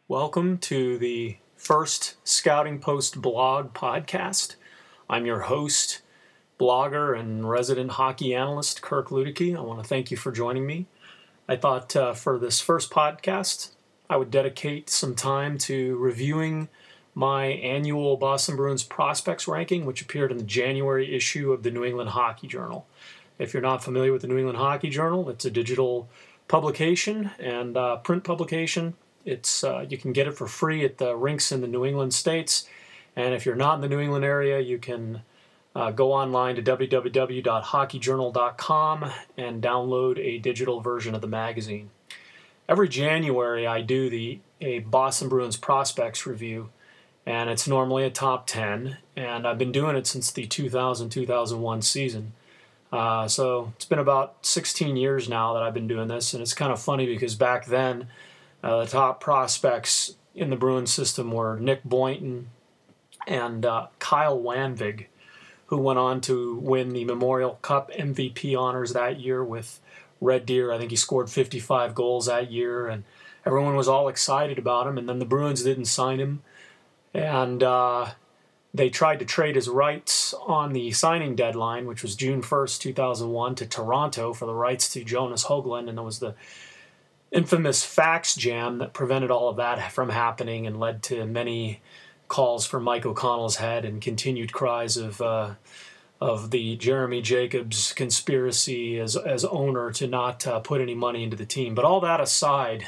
Welcome to the first Scouting Post blog podcast. I'm your host, blogger, and resident hockey analyst, Kirk Luedeke. I want to thank you for joining me. I thought for this first podcast, I would dedicate some time to reviewing my annual Boston Bruins prospects ranking, which appeared in the January issue of the New England Hockey Journal. If you're not familiar with the New England Hockey Journal, it's a digital publication and print publication. It's you can get it for free at the rinks in the New England states. And if you're not in the New England area, you can go online to www.hockeyjournal.com and download a digital version of the magazine. Every January, I do a Boston Bruins prospects review, and it's normally a top 10, and I've been doing it since the 2000-2001 season. So it's been about 16 years now that I've been doing this, and it's kind of funny because back then, the top prospects in the Bruins system were Nick Boynton and Kyle Wanvig, who went on to win the Memorial Cup MVP honors that year with Red Deer. I think he scored 55 goals that year, and everyone was all excited about him, and then the Bruins didn't sign him, and they tried to trade his rights on the signing deadline, which was June 1st, 2001, to Toronto for the rights to Jonas Höglander, and there was the infamous fax jam that prevented all of that from happening and led to many calls for Mike O'Connell's head and continued cries of the Jeremy Jacobs conspiracy as owner to not put any money into the team. But all that aside,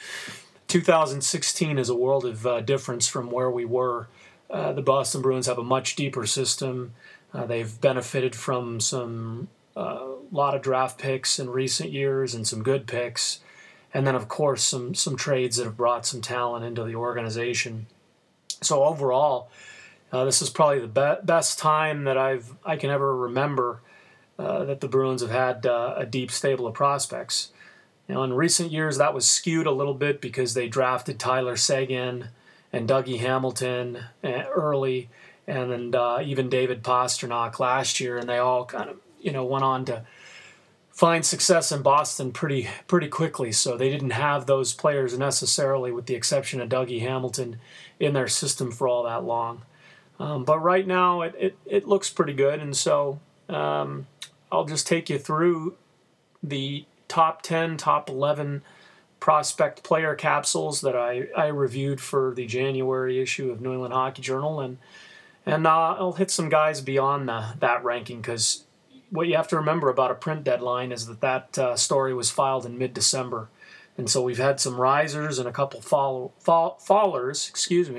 2016 is a world of difference from where we were. The Boston Bruins have a much deeper system. They've benefited from some lot of draft picks in recent years and some good picks. And then, of course, some trades that have brought some talent into the organization. So overall, this is probably the best time that I can ever remember that the Bruins have had a deep stable of prospects. You know, in recent years, that was skewed a little bit because they drafted Tyler Seguin and Dougie Hamilton early, and then even David Pastrnak last year, and they all kind of went on to find success in Boston pretty quickly. So they didn't have those players necessarily, with the exception of Dougie Hamilton, in their system for all that long. But right now it looks pretty good, and so I'll just take you through the top 10, top 11 prospect player capsules that I reviewed for the January issue of New England Hockey Journal, and I'll hit some guys beyond that ranking, because what you have to remember about a print deadline is that story was filed in mid-December, and so we've had some risers and a couple fallers.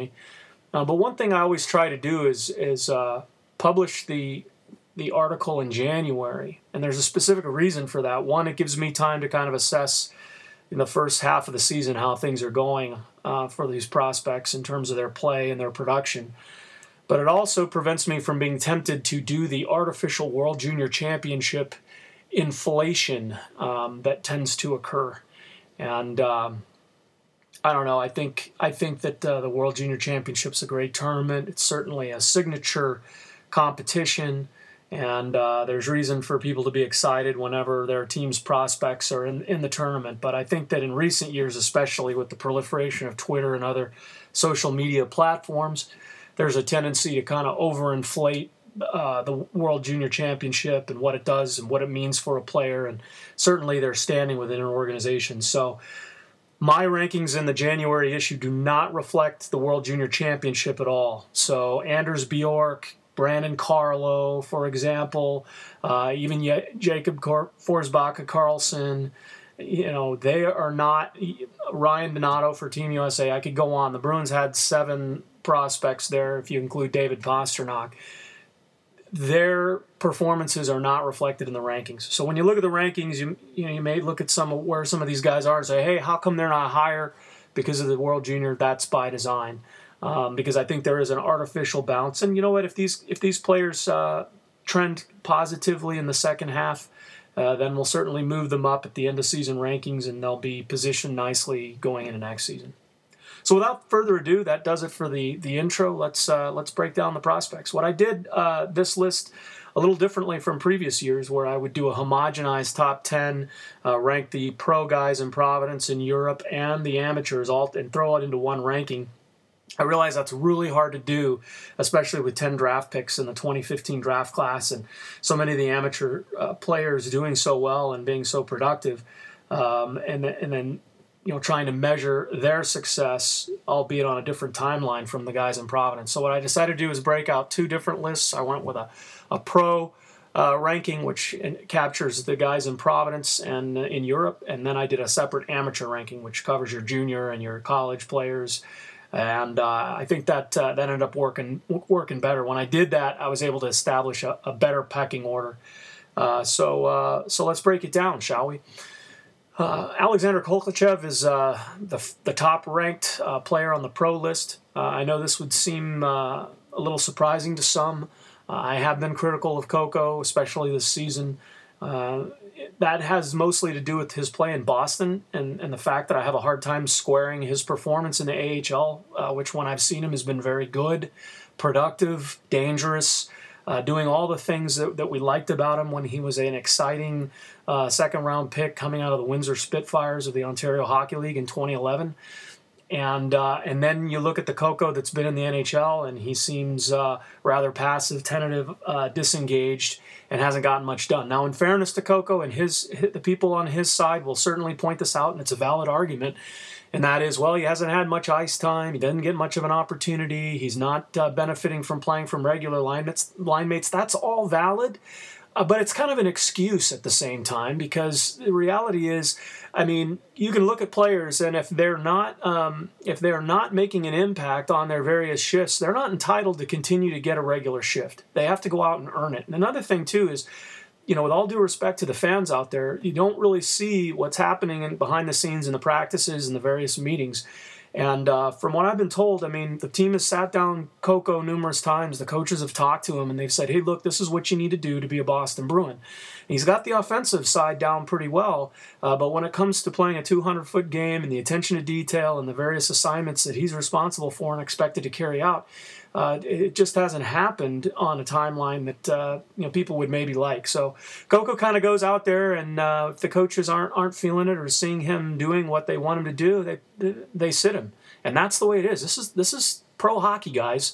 But one thing I always try to do is publish the article in January, and there's a specific reason for that. One, it gives me time to kind of assess in the first half of the season how things are going for these prospects in terms of their play and their production. But it also prevents me from being tempted to do the artificial World Junior Championship inflation that tends to occur. And I don't know, I think that the World Junior Championship's a great tournament. It's certainly a signature competition. And there's reason for people to be excited whenever their team's prospects are in the tournament. But I think that in recent years, especially with the proliferation of Twitter and other social media platforms, there's a tendency to kind of overinflate the World Junior Championship and what it does and what it means for a player, and certainly their standing within an organization. So my rankings in the January issue do not reflect the World Junior Championship at all. So Anders Bjork, Brandon Carlo, for example, even Jacob Forsbacka Karlsson, they are not. Ryan Donato for Team USA. I could go on. The Bruins had 7 prospects there, if you include David Pastrnak. Their performances are not reflected in the rankings. So when you look at the rankings, you may look at where some of these guys are and say, hey, how come they're not higher because of the World Junior? That's by design. Because I think there is an artificial bounce. And you know what? If these players trend positively in the second half, then we'll certainly move them up at the end of season rankings, and they'll be positioned nicely going into next season. So without further ado, that does it for the intro. Let's break down the prospects. What I did, this list, a little differently from previous years where I would do a homogenized top 10, rank the pro guys in Providence in Europe and the amateurs all and throw it into one ranking. I realize that's really hard to do, especially with 10 draft picks in the 2015 draft class and so many of the amateur players doing so well and being so productive. And then trying to measure their success, albeit on a different timeline from the guys in Providence. So what I decided to do is break out two different lists. I went with a pro ranking, which captures the guys in Providence and in Europe, and then I did a separate amateur ranking, which covers your junior and your college players. And I think that ended up working better. When I did that, I was able to establish a better pecking order. So let's break it down, shall we? Alexander Kovalchev is the top-ranked player on the pro list. I know this would seem a little surprising to some. I have been critical of Coco, especially this season. That has mostly to do with his play in Boston and the fact that I have a hard time squaring his performance in the AHL, which when I've seen him has been very good, productive, dangerous, doing all the things that we liked about him when he was an exciting second-round pick coming out of the Windsor Spitfires of the Ontario Hockey League in 2011. And then you look at the Coco that's been in the NHL, and he seems rather passive, tentative, disengaged, and hasn't gotten much done. Now, in fairness to Coco and the people on his side will certainly point this out, and it's a valid argument, and that is, well, he hasn't had much ice time. He doesn't get much of an opportunity. He's not benefiting from playing from regular line mates. That's all valid. But it's kind of an excuse at the same time, because the reality is, I mean, you can look at players, and if they're not making an impact on their various shifts, they're not entitled to continue to get a regular shift. They have to go out and earn it. And another thing too is, with all due respect to the fans out there, you don't really see what's happening behind the scenes in the practices and the various meetings. And from what I've been told, I mean, the team has sat down Coco numerous times. The coaches have talked to him, and they've said, hey, look, this is what you need to do to be a Boston Bruin. And he's got the offensive side down pretty well, but when it comes to playing a 200-foot game and the attention to detail and the various assignments that he's responsible for and expected to carry out, it just hasn't happened on a timeline that people would maybe like. So Coco kind of goes out there, and if the coaches aren't feeling it or seeing him doing what they want him to do, they sit him, and that's the way it is. This is pro hockey, guys.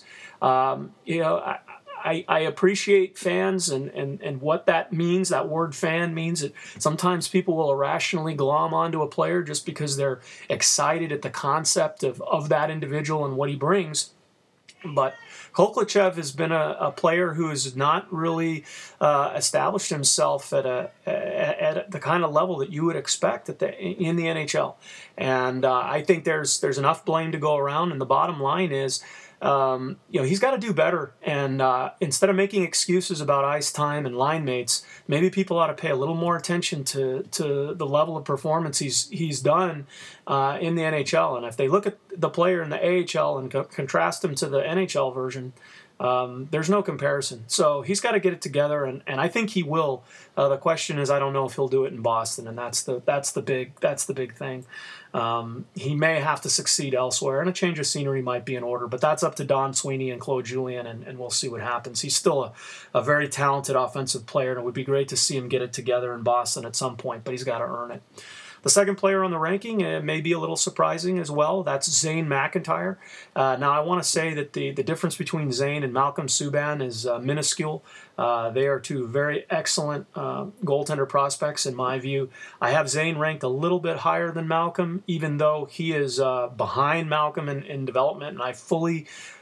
I appreciate fans and what that means. That word fan means that sometimes people will irrationally glom onto a player just because they're excited at the concept of that individual and what he brings. But Kovalchev has been a player who has not really established himself at the kind of level that you would expect in the NHL. And I think there's enough blame to go around. And the bottom line is, he's got to do better. And instead of making excuses about ice time and line mates, maybe people ought to pay a little more attention to the level of performance he's done in the NHL. And if they look at the player in the AHL and contrast him to the NHL version, there's no comparison. So he's got to get it together, and I think he will. The question is, I don't know if he'll do it in Boston, and that's the big thing. He may have to succeed elsewhere, and a change of scenery might be in order, but that's up to Don Sweeney and Claude Julien, and we'll see what happens. He's still a very talented offensive player, and it would be great to see him get it together in Boston at some point, but he's got to earn it. The second player on the ranking may be a little surprising as well. That's Zane McIntyre. Now, I want to say that the difference between Zane and Malcolm Subban is minuscule. They are two very excellent goaltender prospects in my view. I have Zane ranked a little bit higher than Malcolm, even though he is behind Malcolm in development, and I fully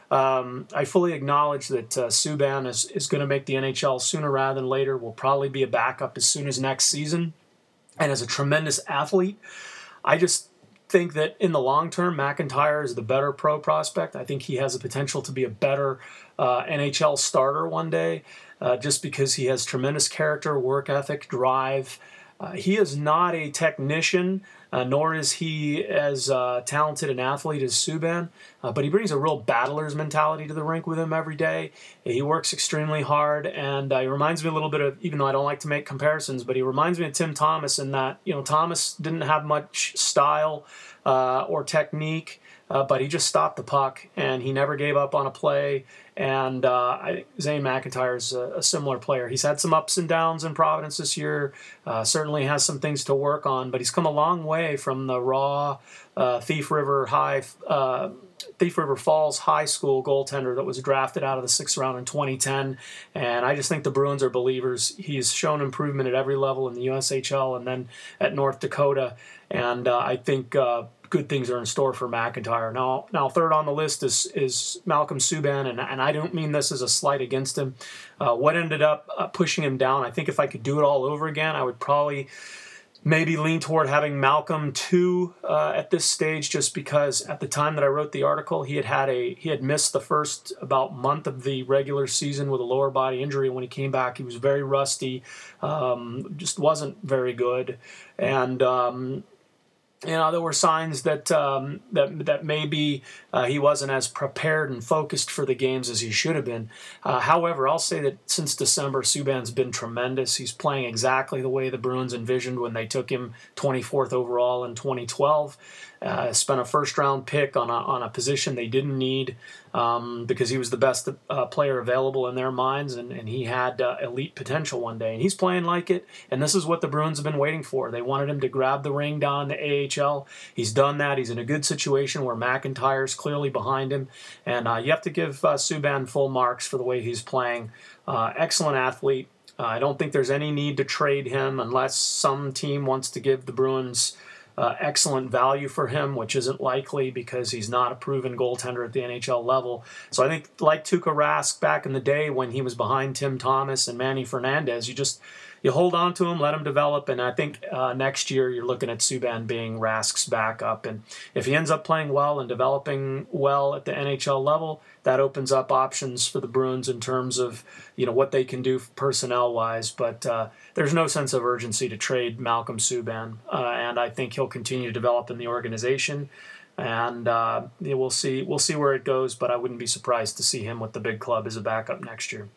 acknowledge that Subban is going to make the NHL sooner rather than later. Will probably be a backup as soon as next season. And as a tremendous athlete, I just think that in the long term, McIntyre is the better pro prospect. I think he has the potential to be a better NHL starter one day, just because he has tremendous character, work ethic, drive. He is not a technician, nor is he as talented an athlete as Subban, but he brings a real battler's mentality to the rink with him every day. He works extremely hard, and he reminds me a little bit of, even though I don't like to make comparisons, but he reminds me of Tim Thomas in that, Thomas didn't have much style or technique, but he just stopped the puck, and he never gave up on a play. And I think Zane McIntyre's a similar player. He's had some ups and downs in Providence this year, certainly has some things to work on, but he's come a long way from the raw Thief River Falls High School goaltender that was drafted out of the 6th round in 2010. And I just think the Bruins are believers. He's shown improvement at every level in the USHL and then at North Dakota. And I think good things are in store for McIntyre. Now third on the list is Malcolm Subban, and I don't mean this as a slight against him. What ended up pushing him down, I think if I could do it all over again, I would probably maybe lean toward having Malcolm 2 at this stage, just because at the time that I wrote the article, he had missed the first about month of the regular season with a lower body injury. When he came back, he was very rusty, just wasn't very good, and there were signs that that maybe he wasn't as prepared and focused for the games as he should have been. However, I'll say that since December, Subban's been tremendous. He's playing exactly the way the Bruins envisioned when they took him 24th overall in 2012. Spent a first-round pick on a position they didn't need because he was the best player available in their minds, and he had elite potential one day. And he's playing like it, and this is what the Bruins have been waiting for. They wanted him to grab the ring down the AHL. He's done that. He's in a good situation where McIntyre's clearly behind him, and you have to give Subban full marks for the way he's playing. Excellent athlete. I don't think there's any need to trade him unless some team wants to give the Bruins excellent value for him, which isn't likely because he's not a proven goaltender at the NHL level. So I think like Tuukka Rask back in the day when he was behind Tim Thomas and Manny Fernandez, you hold on to him, let him develop, and I think next year you're looking at Subban being Rask's backup. And if he ends up playing well and developing well at the NHL level, that opens up options for the Bruins in terms of what they can do personnel-wise. But there's no sense of urgency to trade Malcolm Subban, and I think he'll continue to develop in the organization. And we'll see where it goes, but I wouldn't be surprised to see him with the big club as a backup next year.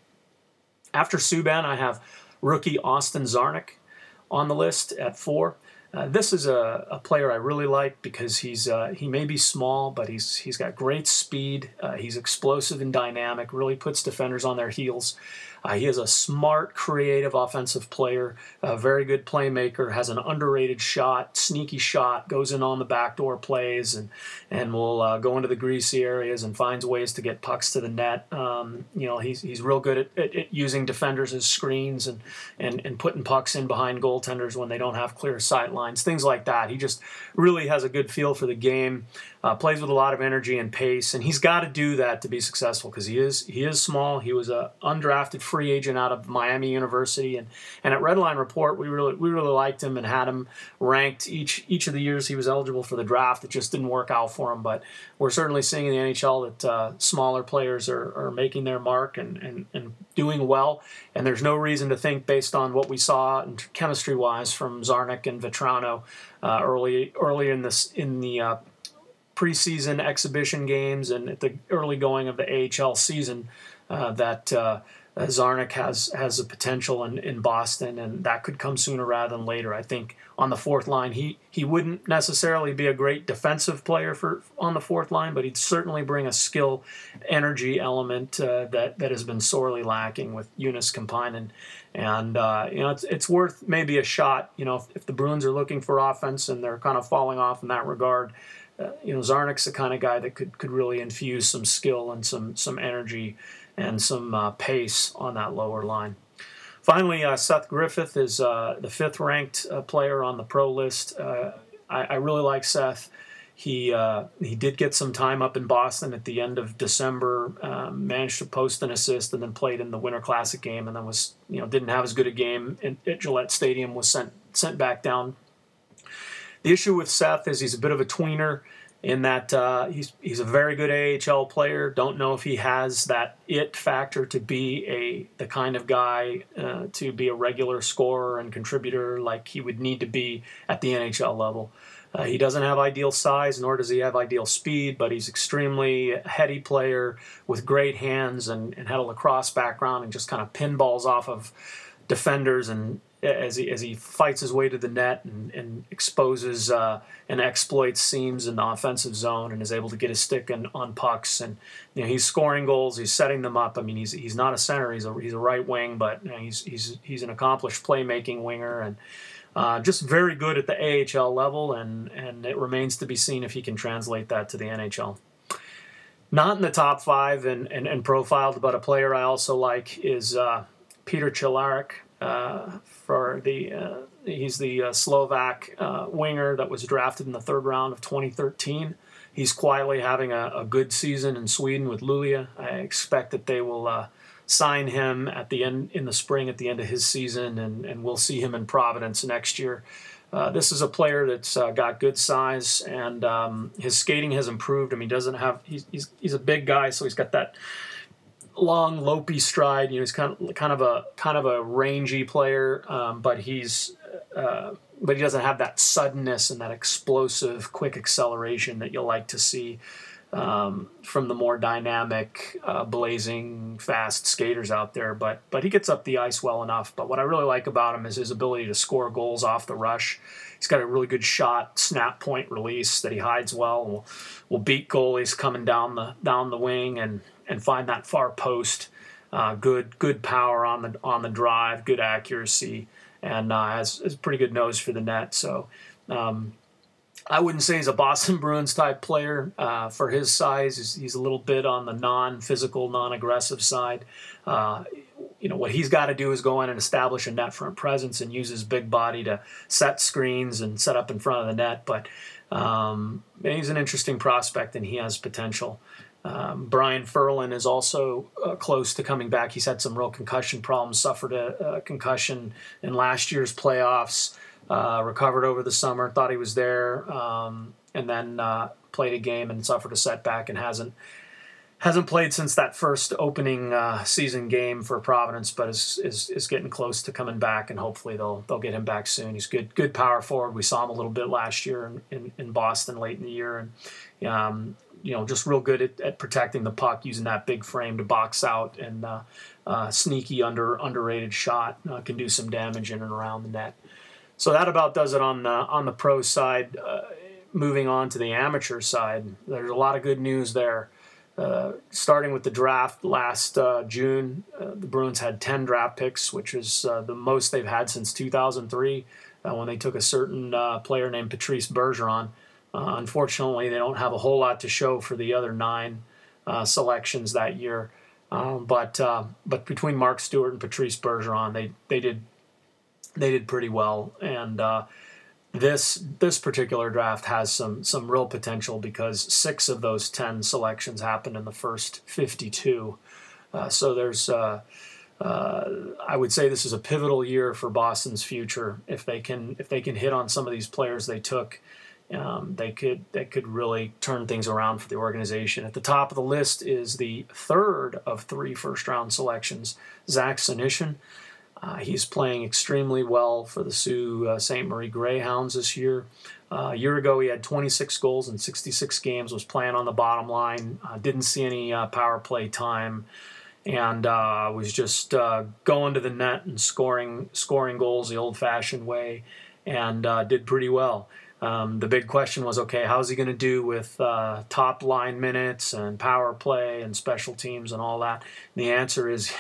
After Subban, I have rookie Austin Czarnik on the list at 4. This is a player I really like because he may be small, but he's got great speed. He's explosive and dynamic, really puts defenders on their heels. He is a smart, creative offensive player, a very good playmaker, has an underrated shot, sneaky shot, goes in on the backdoor plays, and will go into the greasy areas and finds ways to get pucks to the net. He's real good at using defenders as screens and putting pucks in behind goaltenders when they don't have clear sight lines, things like that. He just really has a good feel for the game, plays with a lot of energy and pace, and he's got to do that to be successful because he is small. He was an undrafted free agent out of Miami University, and at Redline Report we really liked him and had him ranked each of the years he was eligible for the draft. It just didn't work out for him, but we're certainly seeing in the NHL that smaller players are making their mark and doing well, and there's no reason to think, based on what we saw chemistry wise from Czarnik and Vetrano early in the preseason exhibition games and at the early going of the AHL season, that Czarnik has a potential in Boston, and that could come sooner rather than later. I think on the fourth line, he wouldn't necessarily be a great defensive player on the fourth line, but he'd certainly bring a skill, energy element that has been sorely lacking with Joonas Kampainen. And it's worth maybe a shot. If the Bruins are looking for offense and they're kind of falling off in that regard, Czarnik's the kind of guy that could really infuse some skill and some energy and some pace on that lower line. Finally, Seth Griffith is the 5th-ranked player on the pro list. I really like Seth. He did get some time up in Boston at the end of December, managed to post an assist, and then played in the Winter Classic game, and then didn't have as good a game at Gillette Stadium, was sent back down. The issue with Seth is he's a bit of a tweener in that he's a very good AHL player. Don't know if he has that it factor to be the kind of guy to be a regular scorer and contributor like he would need to be at the NHL level. He doesn't have ideal size, nor does he have ideal speed, but he's extremely heady player with great hands and had a lacrosse background and just kind of pinballs off of defenders and as he fights his way to the net and exposes and exploits seams in the offensive zone and is able to get his stick on pucks, and he's scoring goals, he's setting them up. I mean, he's not a center, he's a right wing, but he's an accomplished playmaking winger, and just very good at the AHL level, and it remains to be seen if he can translate that to the NHL. Not in the top 5 and profiled, but a player I also like is Peter Cehlarik. He's the Slovak winger that was drafted in the 3rd round of 2013. He's quietly having a good season in Sweden with Luleå. I expect that they will sign him at the end in the spring, at the end of his season, and we'll see him in Providence next year. This is a player that's got good size, and his skating has improved. I mean, he's a big guy, so he's got that long, lopey stride. He's kind of a rangy player, but he doesn't have that suddenness and that explosive, quick acceleration that you'll like to see from the more dynamic, blazing, fast skaters out there. But he gets up the ice well enough. But what I really like about him is his ability to score goals off the rush. He's got a really good shot, snap point release that he hides well. Will beat goalies coming down the wing and find that far post. Good power on the drive, good accuracy, and has a pretty good nose for the net. So I wouldn't say he's a Boston Bruins type player. For his size, he's a little bit on the non-physical, non-aggressive side. What he's got to do is go in and establish a net front presence and use his big body to set screens and set up in front of the net. But he's an interesting prospect, and he has potential. Brian Ferland is also close to coming back. He's had some real concussion problems, suffered a concussion in last year's playoffs, recovered over the summer, thought he was there, and then played a game and suffered a setback and hasn't played since that first opening season game for Providence, but is getting close to coming back, and hopefully they'll get him back soon. He's good power forward. We saw him a little bit last year in Boston late in the year, and just real good at protecting the puck, using that big frame to box out, and sneaky underrated shot, can do some damage in and around the net. So that about does it on the pro side. Moving on to the amateur side, there's a lot of good news there. Starting with the draft last June, the Bruins had 10 draft picks, which is the most they've had since 2003, when they took a certain player named Patrice Bergeron. Unfortunately, they don't have a whole lot to show for the other 9 selections that year. But between Mark Stewart and Patrice Bergeron, they did pretty well. And this particular draft has some real potential, because 6 of those 10 selections happened in the first 52. So there's I would say this is a pivotal year for Boston's future. If they can hit on some of these players they took, they could really turn things around for the organization. At the top of the list is the 3rd of 3 first-round selections, Zach Senyshyn. He's playing extremely well for the Sault Ste. Marie Greyhounds this year. A year ago, he had 26 goals in 66 games, was playing on the bottom line, didn't see any power play time, and was just going to the net and scoring goals the old-fashioned way, and did pretty well. The big question was, okay, how's he going to do with top line minutes and power play and special teams and all that? And the answer is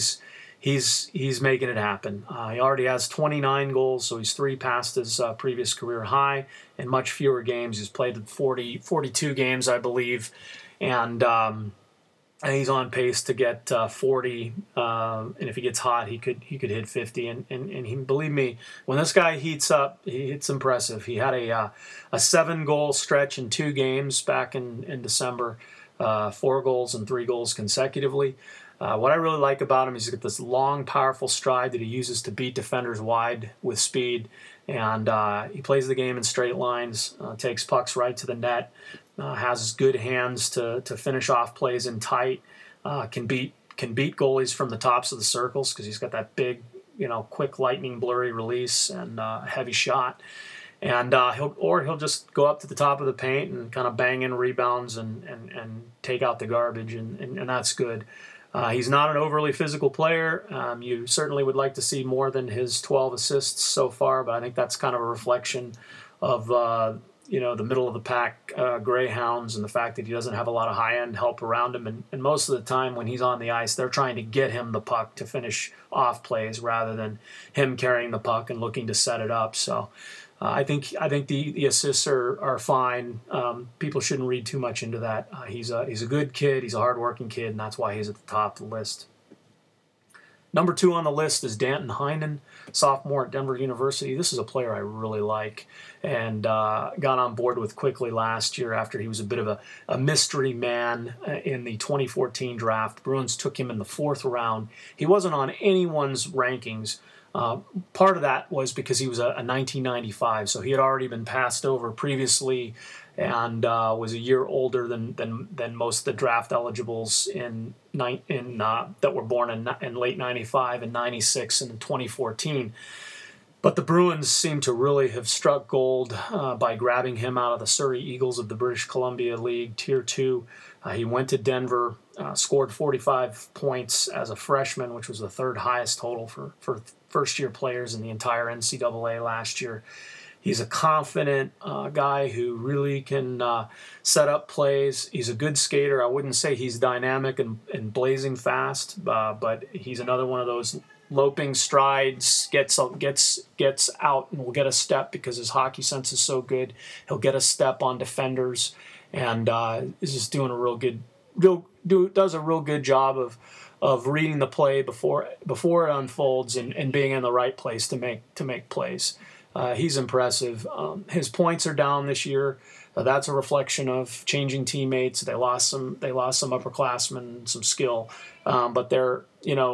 he's making it happen. He already has 29 goals, so he's 3 past his previous career high in much fewer games. He's played 42 games, I believe, and he's on pace to get 40. And if he gets hot, he could hit 50. And he, believe me, when this guy heats up, it's impressive. He had a 7-goal stretch in 2 games back in December, 4 goals and 3 goals consecutively. What I really like about him is he's got this long, powerful stride that he uses to beat defenders wide with speed, and he plays the game in straight lines, takes pucks right to the net, has good hands to finish off plays in tight, can beat goalies from the tops of the circles because he's got that big, quick, lightning, blurry release and heavy shot. And he'll just go up to the top of the paint and kind of bang in rebounds and take out the garbage, and that's good. He's not an overly physical player. You certainly would like to see more than his 12 assists so far, but I think that's kind of a reflection of the middle of the pack Greyhounds and the fact that he doesn't have a lot of high end help around him. And most of the time when he's on the ice, they're trying to get him the puck to finish off plays rather than him carrying the puck and looking to set it up. So I think the assists are fine. People shouldn't read too much into that. He's a good kid. He's a hardworking kid, and that's why he's at the top of the list. Number 2 on the list is Danton Heinen, sophomore at Denver University. This is a player I really like and got on board with quickly last year after he was a bit of a mystery man in the 2014 draft. Bruins took him in the 4th round. He wasn't on anyone's rankings. Part of that was because he was a 1995, so he had already been passed over previously and was a year older than most of the draft eligibles that were born in late 95 and 96 and 2014. But the Bruins seem to really have struck gold by grabbing him out of the Surrey Eagles of the British Columbia League, Tier 2. He went to Denver, scored 45 points as a freshman, which was the 3rd highest total for first-year players in the entire NCAA last year. He's a confident guy who really can set up plays. He's a good skater. I wouldn't say he's dynamic and blazing fast, but he's another one of those loping strides, gets out and will get a step because his hockey sense is so good. He'll get a step on defenders and is just doing does a real good job of reading the play before it unfolds and being in the right place to make plays. He's impressive. His points are down this year. That's a reflection of changing teammates. They lost some upperclassmen, some skill, but they're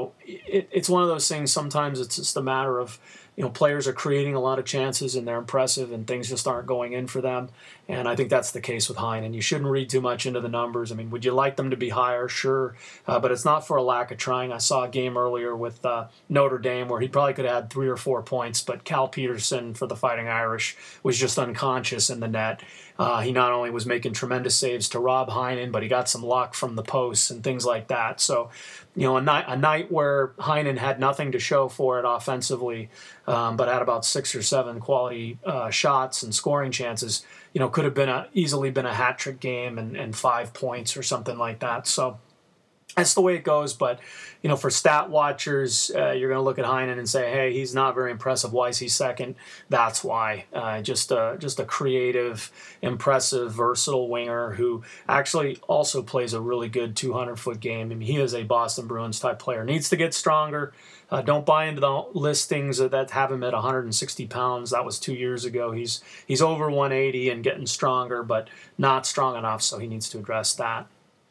it's one of those things. Sometimes it's just a matter of players are creating a lot of chances and they're impressive and things just aren't going in for them. And I think that's the case with Heinen. You shouldn't read too much into the numbers. I mean, would you like them to be higher? Sure. But it's not for a lack of trying. I saw a game earlier with Notre Dame where he probably could have had 3 or 4 points, but Cal Peterson for the Fighting Irish was just unconscious in the net. He not only was making tremendous saves to rob Heinen, but he got some luck from the posts and things like that. So, a night where Heinen had nothing to show for it offensively, but had about 6 or 7 quality shots and scoring chances, could have easily been a hat trick game and 5 points or something like that. So that's the way it goes. But, for stat watchers, you're going to look at Heinen and say, hey, he's not very impressive. Why is he second? That's why. Just a creative, impressive, versatile winger who actually also plays a really good 200-foot game. I mean, he is a Boston Bruins type player. Needs to get stronger. Don't buy into the listings that have him at 160 pounds. That was 2 years ago. He's over 180 and getting stronger, but not strong enough, so he needs to address that.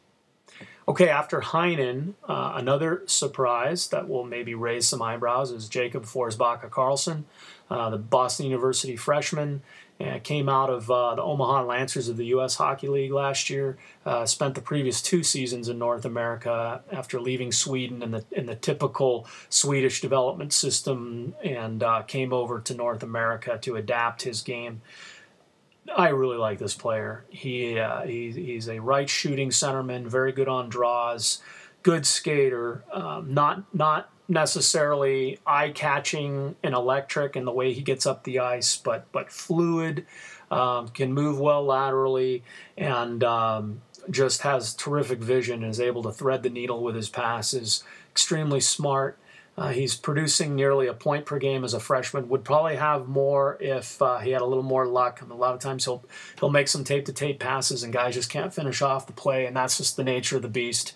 Okay, after Heinen, another surprise that will maybe raise some eyebrows is Jacob Forsbacka-Karlsson, the Boston University freshman. Came out of the Omaha Lancers of the U.S. Hockey League last year. Spent the previous 2 seasons in North America after leaving Sweden in the typical Swedish development system, and came over to North America to adapt his game. I really like this player. He's a right shooting centerman, very good on draws, good skater, not necessarily eye-catching and electric in the way he gets up the ice, but fluid, can move well laterally, and just has terrific vision and is able to thread the needle with his passes. Extremely smart. He's producing nearly a point per game as a freshman. Would probably have more if he had a little more luck. A lot of times he'll make some tape-to-tape passes and guys just can't finish off the play, and that's just the nature of the beast.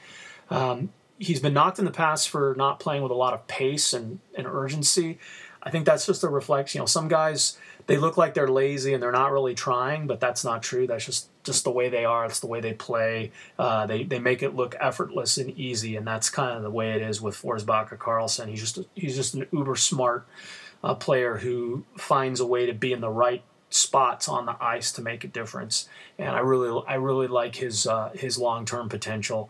He's been knocked in the past for not playing with a lot of pace and urgency. I think that's just a reflection. Some guys, they look like they're lazy and they're not really trying, but that's not true. That's just the way they are. It's the way they play. They make it look effortless and easy, and that's kind of the way it is with Forsbacka-Karlsson. He's just an uber smart player who finds a way to be in the right spots on the ice to make a difference. And I really like his long-term potential.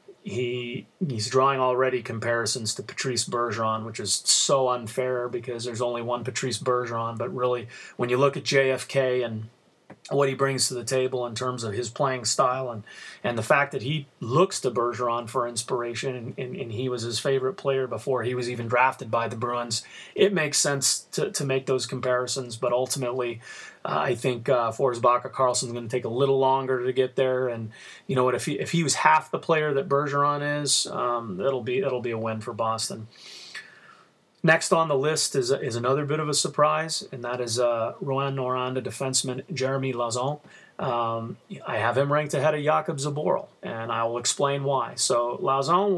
He's drawing already comparisons to Patrice Bergeron, which is so unfair because there's only one Patrice Bergeron. But really, when you look at JFK and what he brings to the table in terms of his playing style, and the fact that he looks to Bergeron for inspiration, and he was his favorite player before he was even drafted by the Bruins. It makes sense to make those comparisons, but ultimately I think Forrest Baca-Carlson's going to take a little longer to get there, and you know what, if he was half the player that Bergeron is, it'll be a win for Boston. Next on the list is another bit of a surprise, and that is Rouyn-Noranda defenseman Jeremy Lauzon. I have him ranked ahead of Jakub Zboril, and I will explain why. So Lauzon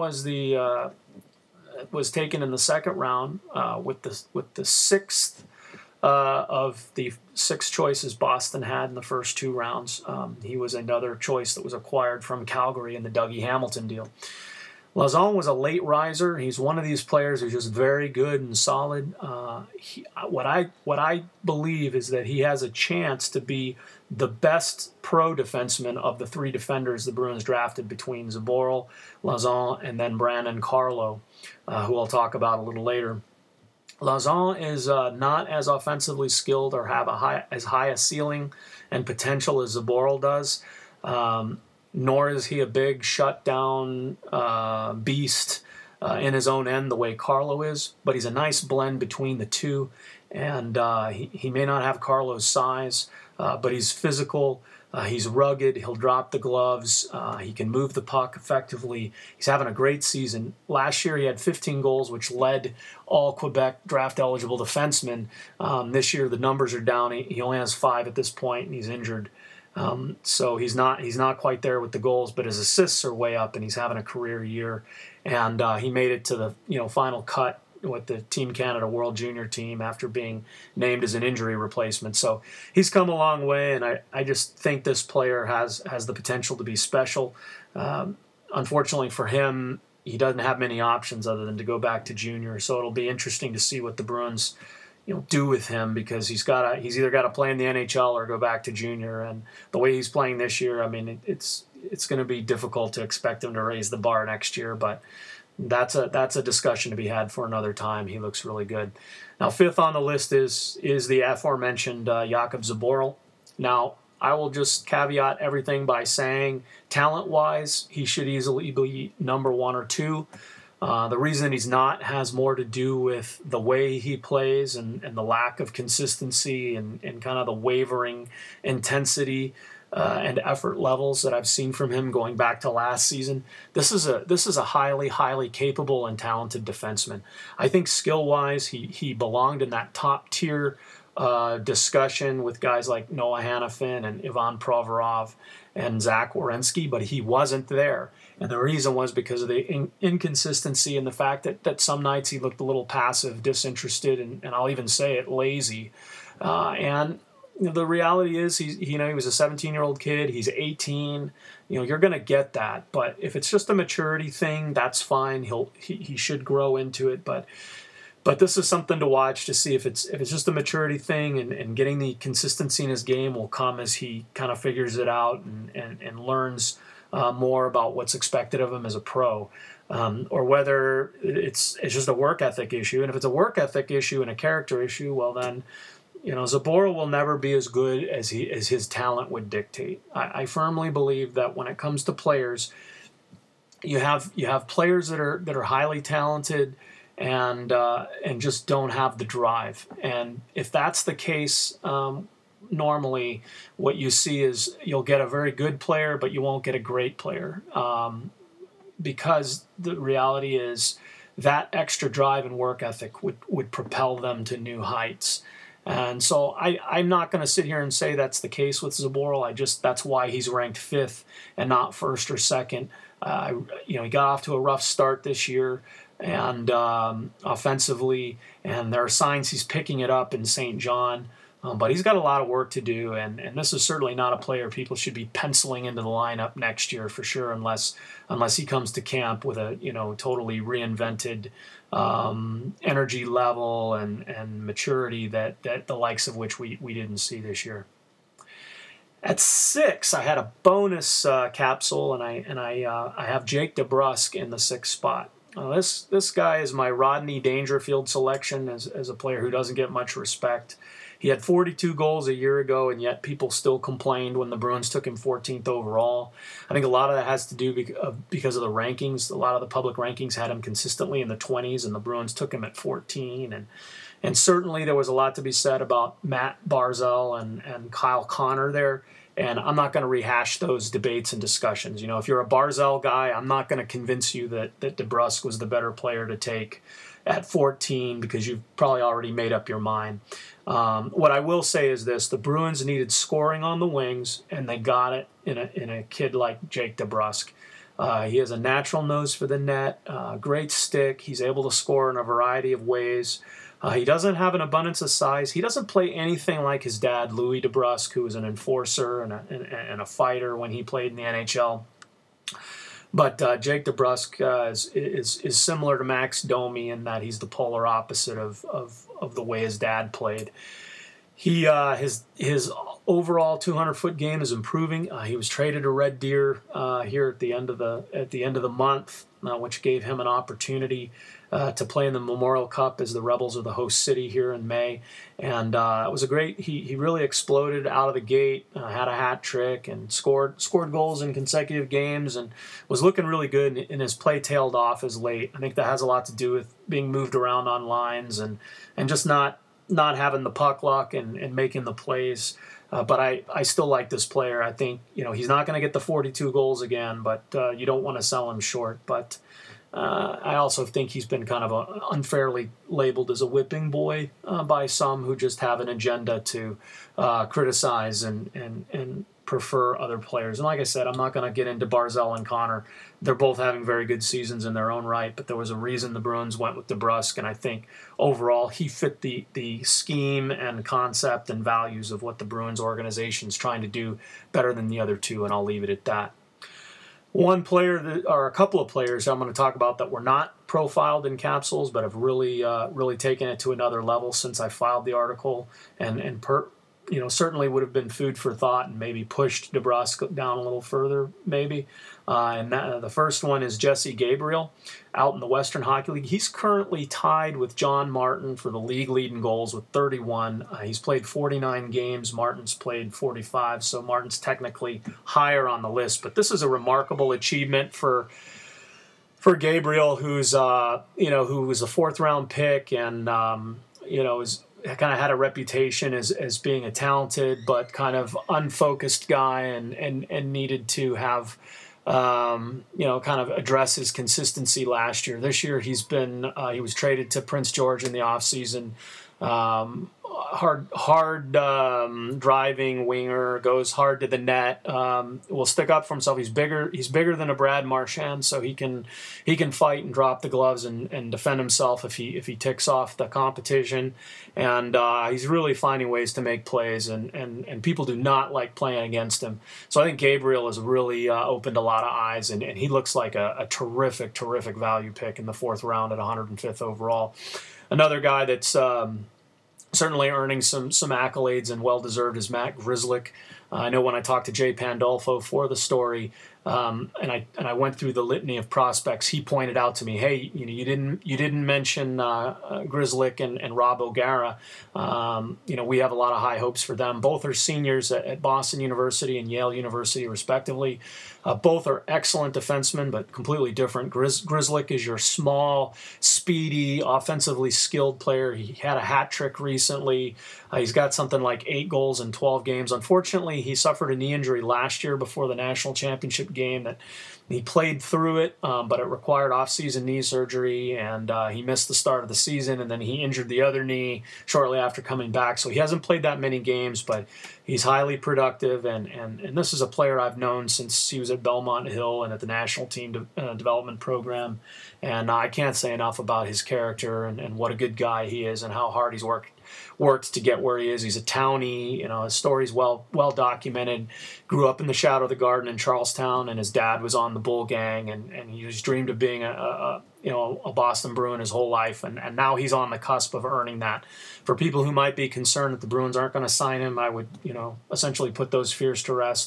was taken in the second round with the sixth of the 6 choices Boston had in the first 2 rounds. He was another choice that was acquired from Calgary in the Dougie Hamilton deal. Lauzon was a late riser. He's one of these players who's just very good and solid. What I believe is that he has a chance to be the best pro defenseman of the 3 defenders the Bruins drafted between Zboril, Lauzon, and then Brandon Carlo, who I'll talk about a little later. Lauzon is not as offensively skilled or have as high a ceiling and potential as Zboril does. Nor is he a big shutdown beast in his own end the way Carlo is, but he's a nice blend between the two, and he may not have Carlo's size, but he's physical, he's rugged, he'll drop the gloves, he can move the puck effectively. He's having a great season. Last year he had 15 goals, which led all Quebec draft-eligible defensemen. This year the numbers are down. He only has 5 at this point, and he's injured. So he's not quite there with the goals, but his assists are way up, and he's having a career year. And he made it to the final cut with the Team Canada World Junior team after being named as an injury replacement. So he's come a long way, and I just think this player has the potential to be special. Unfortunately for him, he doesn't have many options other than to go back to junior. So it'll be interesting to see what the Bruins do with him, because he's either got to play in the NHL or go back to junior. And the way he's playing this year, I mean, it's going to be difficult to expect him to raise the bar next year, but that's a discussion to be had for another time. He looks really good. Now, 5th on the list is the aforementioned Jakub Zboril. Now, I will just caveat everything by saying, talent-wise, he should easily be number 1 or 2. The reason he's not has more to do with the way he plays and the lack of consistency and kind of the wavering intensity and effort levels that I've seen from him going back to last season. This is a highly, highly capable and talented defenseman. I think skill-wise, he belonged in that top-tier discussion with guys like Noah Hanifin and Ivan Provorov and Zach Werenski, but he wasn't there. And the reason was because of the inconsistency and the fact that some nights he looked a little passive, disinterested, and I'll even say it, lazy. And the reality is, he was a 17-year-old kid. He's 18. You're going to get that. But if it's just a maturity thing, that's fine. He should grow into it. But this is something to watch to see if it's just a maturity thing, and getting the consistency in his game will come as he kind of figures it out and learns more about what's expected of him as a pro, or whether it's just a work ethic issue. And if it's a work ethic issue and a character issue, well then, Zboril will never be as good as his talent would dictate. I firmly believe that when it comes to players, you have players that are highly talented and just don't have the drive. And if that's the case, normally what you see is you'll get a very good player, but you won't get a great player, because the reality is that extra drive and work ethic would propel them to new heights. And so I'm not going to sit here and say that's the case with Zboril. That's why he's ranked 5th and not 1st or 2nd. He got off to a rough start this year, and offensively, and there are signs he's picking it up in St. John. But he's got a lot of work to do, and this is certainly not a player people should be penciling into the lineup next year for sure, unless he comes to camp with a totally reinvented energy level and maturity that the likes of which we didn't see this year. At 6, I had a bonus capsule, and I have Jake DeBrusk in the 6th spot. This guy is my Rodney Dangerfield selection as a player who doesn't get much respect. He had 42 goals a year ago, and yet people still complained when the Bruins took him 14th overall. I think a lot of that has to do because of the rankings. A lot of the public rankings had him consistently in the 20s, and the Bruins took him at 14. And certainly there was a lot to be said about Matt Barzal and Kyle Connor there. And I'm not going to rehash those debates and discussions. You know, if you're a Barzal guy, I'm not going to convince you that DeBrusk was the better player to take at 14 because you've probably already made up your mind. What I will say is this: the Bruins needed scoring on the wings, and they got it in a kid like Jake DeBrusk. He has a natural nose for the net, great stick. He's able to score in a variety of ways. He doesn't have an abundance of size. He doesn't play anything like his dad, Louis DeBrusk, who was an enforcer and a fighter when he played in the NHL. But Jake DeBrusk is similar to Max Domi in that he's the polar opposite of the way his dad played. His overall 200-foot game is improving. He was traded to Red Deer here at the end of the month, which gave him an opportunity to play in the Memorial Cup as the Rebels are the host city here in May. And it was a great. He really exploded out of the gate. Had a hat trick and scored goals in consecutive games and was looking really good. And his play tailed off as late. I think that has a lot to do with being moved around on lines and just not having the puck luck and making the plays. But I still like this player. I think, he's not going to get the 42 goals again, but you don't want to sell him short. But I also think he's been kind of unfairly labeled as a whipping boy by some who just have an agenda to criticize and prefer other players. And like I said, I'm not going to get into Barzal and Connor. They're both having very good seasons in their own right, but there was a reason the Bruins went with DeBrusk, and I think overall he fit the scheme and concept and values of what the Bruins organization is trying to do better than the other two, and I'll leave it at that. One player or a couple of players I'm going to talk about that were not profiled in capsules, but have really taken it to another level since I filed the article, and certainly would have been food for thought and maybe pushed DeBrusk down a little further, maybe. The first one is Jesse Gabriel out in the Western Hockey League. He's currently tied with John Martin for the league lead in goals with 31. He's played 49 games. Martin's played 45, so Martin's technically higher on the list. But this is a remarkable achievement for Gabriel, who was a fourth-round pick and is kind of had a reputation as being a talented but kind of unfocused guy and needed to have kind of address his consistency last year. This year he was traded to Prince George in the offseason. Hard driving winger, goes hard to the net, will stick up for himself. He's bigger than a Brad Marchand, so he can fight and drop the gloves and defend himself if he ticks off the competition. And he's really finding ways to make plays, and people do not like playing against him. So I think Gabriel has really opened a lot of eyes, and he looks like a terrific value pick in the fourth round at 105th overall. Another guy that's certainly earning some accolades and well-deserved is Matt Grzelcyk. I know when I talked to Jay Pandolfo for the story, and I went through the litany of prospects, he pointed out to me, hey, you didn't mention Grzelcyk and Rob O'Gara. We have a lot of high hopes for them. Both are seniors at Boston University and Yale University, respectively. Both are excellent defensemen, but completely different. Grzelcyk is your small, speedy, offensively skilled player. He had a hat trick recently. He's got something like 8 goals in 12 games. Unfortunately, he suffered a knee injury last year before the national championship game that he played through it, but it required off-season knee surgery, and he missed the start of the season, and then he injured the other knee shortly after coming back. So he hasn't played that many games, but he's highly productive, and this is a player I've known since he was at Belmont Hill and at the national team development program, and I can't say enough about his character and what a good guy he is and how hard he's worked to get where he is. He's a townie. His story's well documented. Grew up in the Shadow of the Garden in Charlestown, and his dad was on the Bull Gang, and he just dreamed of being a Boston Bruin his whole life, and now he's on the cusp of earning that. For people who might be concerned that the Bruins aren't going to sign him, I would essentially put those fears to rest.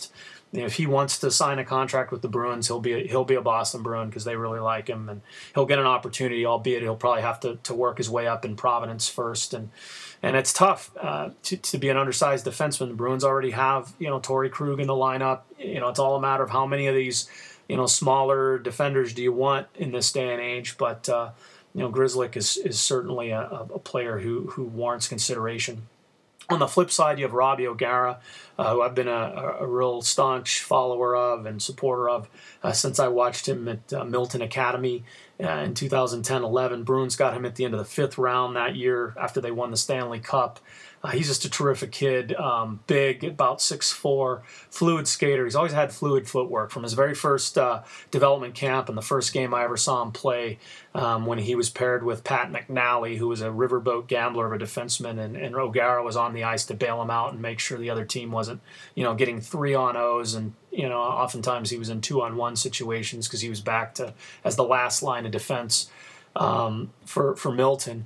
if he wants to sign a contract with the Bruins, he'll be a Boston Bruin because they really like him, and he'll get an opportunity. Albeit he'll probably have to work his way up in Providence first, and it's tough to be an undersized defenseman. The Bruins already have Torrey Krug in the lineup. It's all a matter of how many of these smaller defenders do you want in this day and age. But Grzelcyk is certainly a player who warrants consideration. On the flip side, you have Robbie O'Gara, who I've been a real staunch follower of and supporter of since I watched him at Milton Academy in 2010-11. Bruins got him at the end of the 5th round that year after they won the Stanley Cup. He's just a terrific kid, big, about 6'4", fluid skater. He's always had fluid footwork from his very first development camp and the first game I ever saw him play when he was paired with Pat McNally, who was a riverboat gambler of a defenseman, and O'Gara was on the ice to bail him out and make sure the other team wasn't, getting 3-on-0s, and oftentimes he was in 2-on-1 situations because he was back to as the last line of defense for Milton.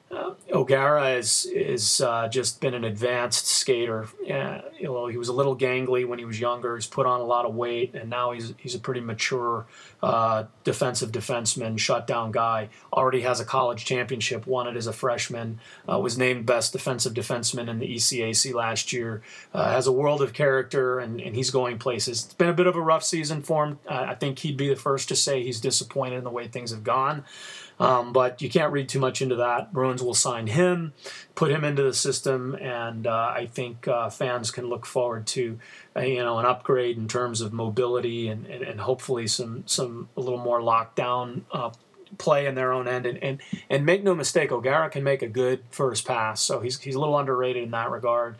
O'Gara is just been an advanced skater. He was a little gangly when he was younger. He's put on a lot of weight, and now he's a pretty mature defensive defenseman, shutdown guy. Already has a college championship, won it as a freshman. Was named best defensive defenseman in the ECAC last year. Has a world of character, and he's going places. It's been a bit of a rough season for him. I think he'd be the first to say he's disappointed in the way things have gone. But you can't read too much into that. Bruins will sign him, put him into the system, and I think fans can look forward to an upgrade in terms of mobility and hopefully some a little more lockdown play in their own end. And make no mistake, O'Gara can make a good first pass, so he's a little underrated in that regard.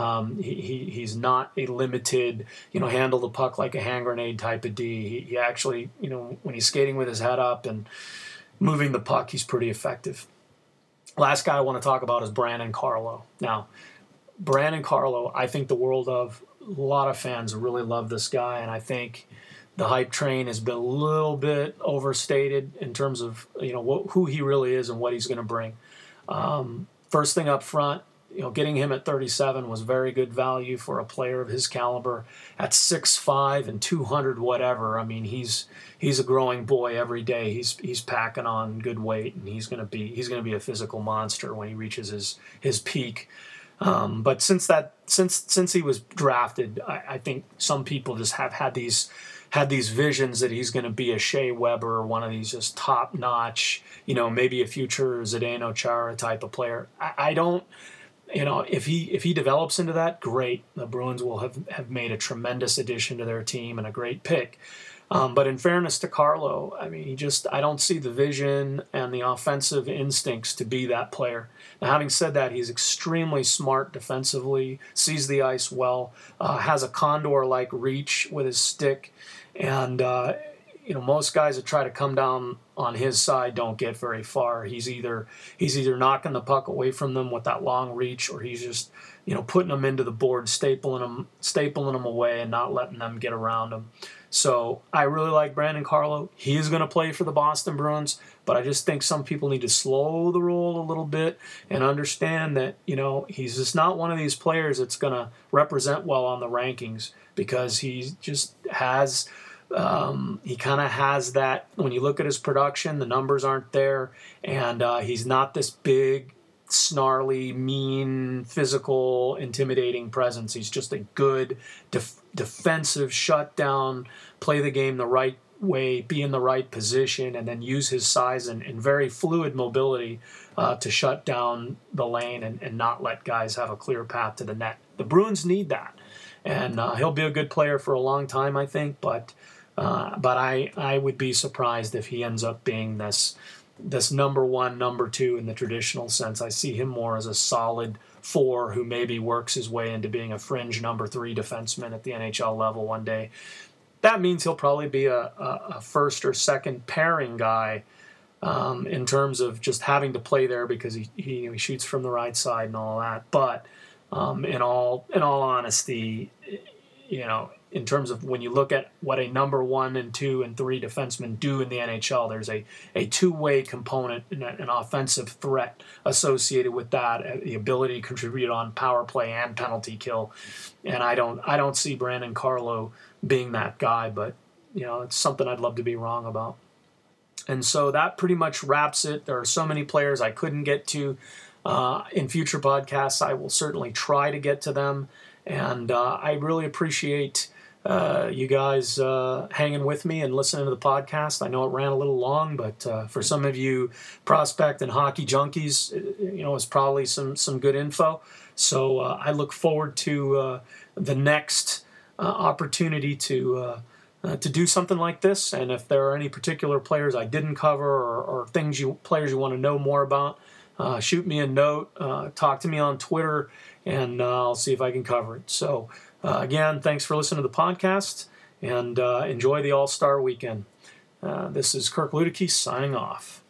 He's not a limited, handle the puck like a hand grenade type of D. He actually, when he's skating with his head up and moving the puck, he's pretty effective. Last guy I want to talk about is Brandon Carlo. Now, Brandon Carlo, I think the world of. A lot of fans really love this guy, and I think the hype train has been a little bit overstated in terms of who he really is and what he's going to bring. First thing up front, getting him at 37 was very good value for a player of his caliber. At 6'5" and 200 whatever, I mean he's a growing boy every day. He's packing on good weight, and he's going to be a physical monster when he reaches his peak. But since he was drafted, I think some people just have had these visions that he's going to be a Shea Weber or one of these just top notch, maybe a future Zdeno Chara type of player. I don't, if he develops into that, great. The Bruins will have made a tremendous addition to their team and a great pick. But in fairness to Carlo, I mean, I don't see the vision and the offensive instincts to be that player. Now, having said that, he's extremely smart defensively, sees the ice well, has a condor-like reach with his stick, and most guys that try to come down on his side don't get very far. He's either knocking the puck away from them with that long reach, or he's just putting them into the board, stapling them away, and not letting them get around him. So I really like Brandon Carlo. He is going to play for the Boston Bruins, but I just think some people need to slow the roll a little bit and understand that, he's just not one of these players that's going to represent well on the rankings, because he just has, he kind of has that, when you look at his production, the numbers aren't there, and he's not this big, snarly, mean, physical, intimidating presence. He's just a good defensive shutdown, play the game the right way, be in the right position, and then use his size and very fluid mobility to shut down the lane and not let guys have a clear path to the net. The Bruins need that, and he'll be a good player for a long time, I think, but I would be surprised if he ends up being this number one, number two in the traditional sense. I see him more as a solid 4 who maybe works his way into being a fringe number 3 defenseman at the NHL level one day. That means he'll probably be a first or second pairing guy in terms of just having to play there because he shoots from the right side and all that. But in all honesty, in terms of when you look at what a number 1 and 2 and 3 defensemen do in the NHL, there's a two-way component, an offensive threat associated with that, the ability to contribute on power play and penalty kill. And I don't see Brandon Carlo being that guy, but it's something I'd love to be wrong about. And so that pretty much wraps it. There are so many players I couldn't get to in future podcasts. I will certainly try to get to them. And I really appreciate you guys hanging with me and listening to the podcast. I know it ran a little long, but for some of you prospect and hockey junkies, it's probably some good info. So I look forward to the next opportunity to do something like this. And if there are any particular players I didn't cover or players you want to know more about, shoot me a note, talk to me on Twitter, and I'll see if I can cover it. So again, thanks for listening to the podcast, and enjoy the All-Star weekend. This is Kirk Luedeke signing off.